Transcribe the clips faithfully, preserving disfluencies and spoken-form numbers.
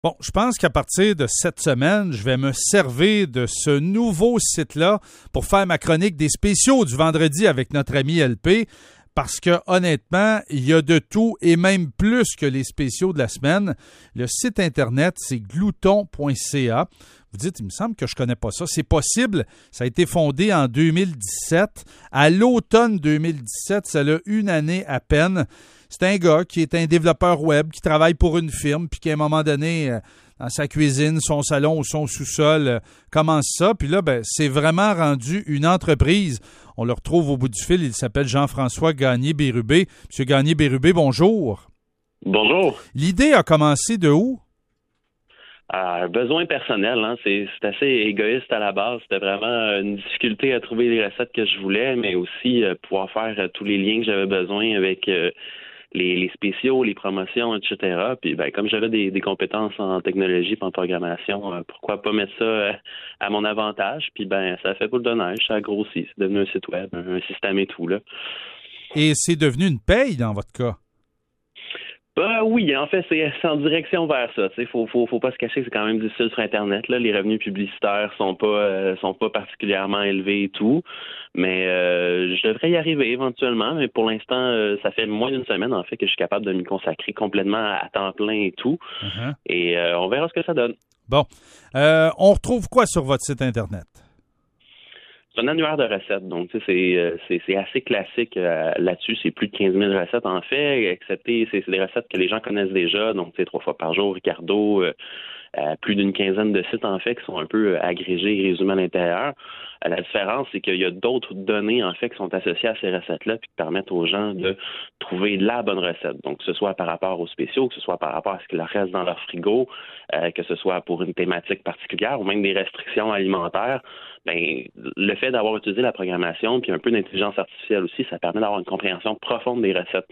Bon, je pense qu'à partir de cette semaine, je vais me servir de ce nouveau site-là pour faire ma chronique des spéciaux du vendredi avec notre ami L P, parce que honnêtement, il y a de tout et même plus que les spéciaux de la semaine. Le site Internet, c'est glouton point c a. Vous dites, il me semble que je connais pas ça. C'est possible. Ça a été fondé en deux mille dix-sept. À l'automne deux mille dix-sept, ça a une année à peine. C'est un gars qui est un développeur web, qui travaille pour une firme, puis qu'à un moment donné, dans sa cuisine, son salon ou son sous-sol, commence ça. Puis là, ben, c'est vraiment rendu une entreprise. On le retrouve au bout du fil. Il s'appelle Jean-François Gagné-Bérubé. Monsieur Gagné-Bérubé, bonjour. Bonjour. L'idée a commencé de où? Un besoin personnel, hein. C'est, c'est assez égoïste à la base. C'était vraiment une difficulté à trouver les recettes que je voulais, mais aussi euh, pouvoir faire euh, tous les liens que j'avais besoin avec euh, les, les spéciaux, les promotions, et cetera. Puis ben, comme j'avais des, des compétences en technologie et en programmation, euh, pourquoi pas mettre ça euh, à mon avantage? Puis ben ça a fait boule de neige, ça a grossi. C'est devenu un site web, un, un système et tout, là. Et c'est devenu une paye dans votre cas? Ben oui, en fait, c'est, c'est en direction vers ça. Il faut, faut, faut pas se cacher que c'est quand même difficile sur Internet. Là. Les revenus publicitaires sont pas euh, sont pas particulièrement élevés et tout. Mais euh, je devrais y arriver éventuellement. Mais pour l'instant, euh, ça fait moins d'une semaine, en fait, que je suis capable de m'y consacrer complètement à temps plein et tout. Uh-huh. Et euh, on verra ce que ça donne. Bon. Euh, on retrouve quoi sur votre site Internet? C'est un annuaire de recettes, donc tu sais, c'est, c'est, c'est assez classique euh, là-dessus. C'est plus de quinze mille recettes en fait, excepté c'est, c'est des recettes que les gens connaissent déjà, donc tu sais, trois fois par jour, Ricardo, euh, euh, plus d'une quinzaine de sites en fait qui sont un peu agrégés et résumés à l'intérieur. Euh, la différence, c'est qu'il y a d'autres données en fait qui sont associées à ces recettes-là puis qui permettent aux gens de trouver la bonne recette. Donc que ce soit par rapport aux spéciaux, que ce soit par rapport à ce qu'il leur reste dans leur frigo, euh, que ce soit pour une thématique particulière ou même des restrictions alimentaires. Ben, le fait d'avoir utilisé la programmation puis un peu d'intelligence artificielle aussi, ça permet d'avoir une compréhension profonde des recettes.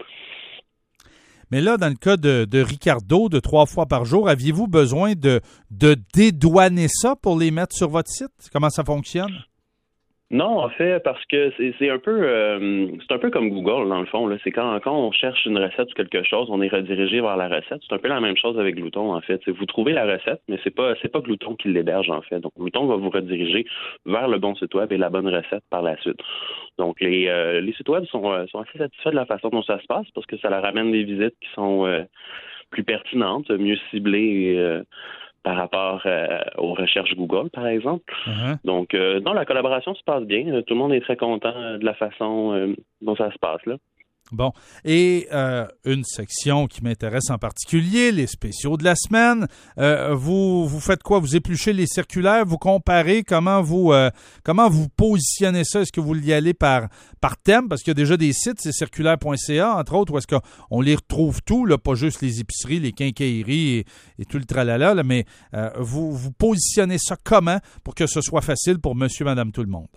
Mais là, dans le cas de, de Ricardo, de trois fois par jour, aviez-vous besoin de, de dédouaner ça pour les mettre sur votre site? Comment ça fonctionne? Non, en fait, parce que c'est, c'est un peu euh, c'est un peu comme Google, dans le fond. Là. C'est quand, quand on cherche une recette ou quelque chose, on est redirigé vers la recette. C'est un peu la même chose avec Glouton, en fait. C'est, vous trouvez la recette, mais c'est pas c'est pas Glouton qui l'héberge, en fait. Donc, Glouton va vous rediriger vers le bon site web et la bonne recette par la suite. Donc, les, euh, les sites web sont, euh, sont assez satisfaits de la façon dont ça se passe parce que ça leur amène des visites qui sont euh, plus pertinentes, mieux ciblées et euh, par rapport euh, aux recherches Google, par exemple. Uh-huh. Donc, euh, non, la collaboration se passe bien. Tout le monde est très content de la façon euh, dont ça se passe, là. Bon. Et euh, une section qui m'intéresse en particulier, les spéciaux de la semaine. Euh, vous vous faites quoi? Vous épluchez les circulaires, vous comparez comment vous euh, comment vous positionnez ça? Est-ce que vous y allez par, par thème? Parce qu'il y a déjà des sites, c'est circulaire point c a, entre autres, où est-ce qu'on les retrouve tout, là, pas juste les épiceries, les quincailleries et, et tout le tralala, là, mais euh, vous, vous positionnez ça comment pour que ce soit facile pour monsieur, madame, tout le monde?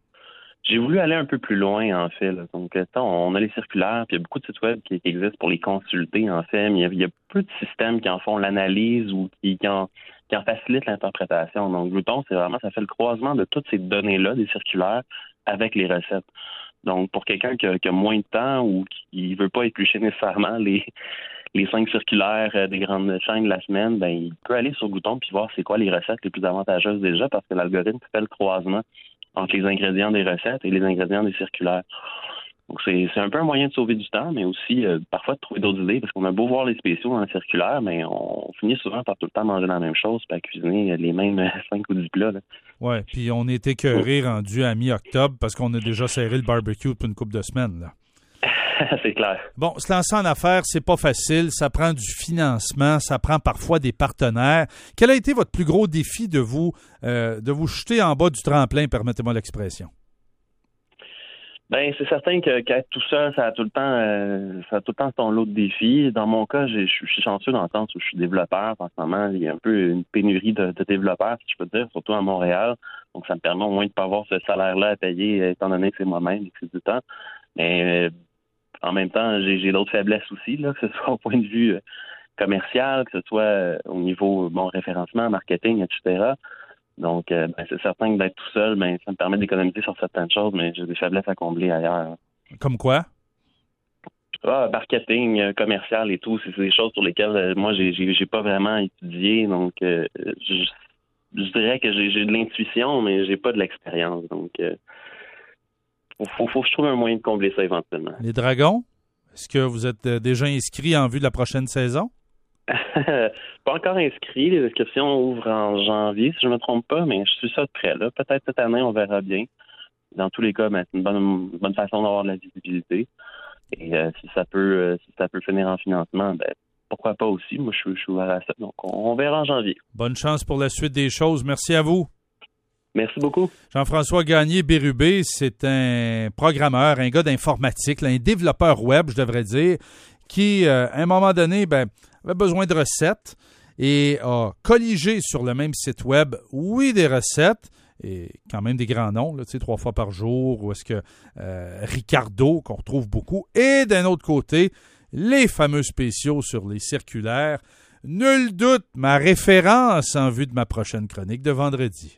J'ai voulu aller un peu plus loin, en fait. Là. Donc, on a les circulaires, puis il y a beaucoup de sites web qui, qui existent pour les consulter, en fait, mais il y a, il y a peu de systèmes qui en font l'analyse ou qui, qui, en, qui en facilitent l'interprétation. Donc, Glouton, c'est vraiment, ça fait le croisement de toutes ces données-là, des circulaires, avec les recettes. Donc, pour quelqu'un qui a, qui a moins de temps ou qui ne veut pas éplucher nécessairement les, les cinq circulaires des grandes chaînes de la semaine, ben il peut aller sur Glouton puis voir c'est quoi les recettes les plus avantageuses déjà parce que l'algorithme fait le croisement entre les ingrédients des recettes et les ingrédients des circulaires. Donc, c'est, c'est un peu un moyen de sauver du temps, mais aussi euh, parfois de trouver d'autres idées, parce qu'on a beau voir les spéciaux dans le circulaire, mais on finit souvent par tout le temps manger la même chose, puis à cuisiner les mêmes cinq ou dix plats. Oui, puis on est écœuré rendu à mi-octobre parce qu'on a déjà serré le barbecue pour une couple de semaines, là. C'est clair. Bon, se lancer en affaires, c'est pas facile. Ça prend du financement, ça prend parfois des partenaires. Quel a été votre plus gros défi de vous euh, de vous jeter en bas du tremplin, permettez-moi l'expression? Ben, c'est certain que qu'être tout seul, ça a tout le temps euh, ça a tout le temps son lot de défis. Dans mon cas, je suis chanceux dans le sens où je suis développeur. En ce moment, il y a un peu une pénurie de, de développeurs, si je peux dire, surtout à Montréal. Donc, ça me permet au moins de pas avoir ce salaire-là à payer, étant donné que c'est moi-même et que c'est du temps. Mais euh, en même temps, j'ai, j'ai d'autres faiblesses aussi, là, que ce soit au point de vue euh, commercial, que ce soit euh, au niveau bon référencement, marketing, et cetera. Donc, euh, ben, c'est certain que d'être tout seul, ben, ça me permet d'économiser sur certaines choses, mais j'ai des faiblesses à combler ailleurs. Comme quoi? Ah, marketing, euh, commercial et tout, c'est, c'est des choses sur lesquelles euh, moi j'ai, j'ai j'ai pas vraiment étudié, donc euh, je, je dirais que j'ai, j'ai de l'intuition, mais j'ai pas de l'expérience, donc euh, faut, faut, faut que je trouve un moyen de combler ça éventuellement. Les Dragons, est-ce que vous êtes euh, déjà inscrits en vue de la prochaine saison? Pas encore inscrit, les inscriptions ouvrent en janvier, si je me trompe pas, mais je suis ça de près là. Peut-être cette année, on verra bien. Dans tous les cas, ben, c'est une bonne, bonne façon d'avoir de la visibilité. Et euh, si ça peut euh, si ça peut finir en financement, ben pourquoi pas aussi. Moi, je suis, je suis ouvert à ça. Donc, on, on verra en janvier. Bonne chance pour la suite des choses. Merci à vous. Merci beaucoup. Jean-François Gagné-Bérubé, c'est un programmeur, un gars d'informatique, là, un développeur web, je devrais dire, qui, euh, à un moment donné, ben, avait besoin de recettes et a colligé sur le même site web, oui, des recettes, et quand même des grands noms, là, tu sais, trois fois par jour, ou est-ce que euh, Ricardo, qu'on retrouve beaucoup, et d'un autre côté, les fameux spéciaux sur les circulaires. Nul doute, ma référence en vue de ma prochaine chronique de vendredi.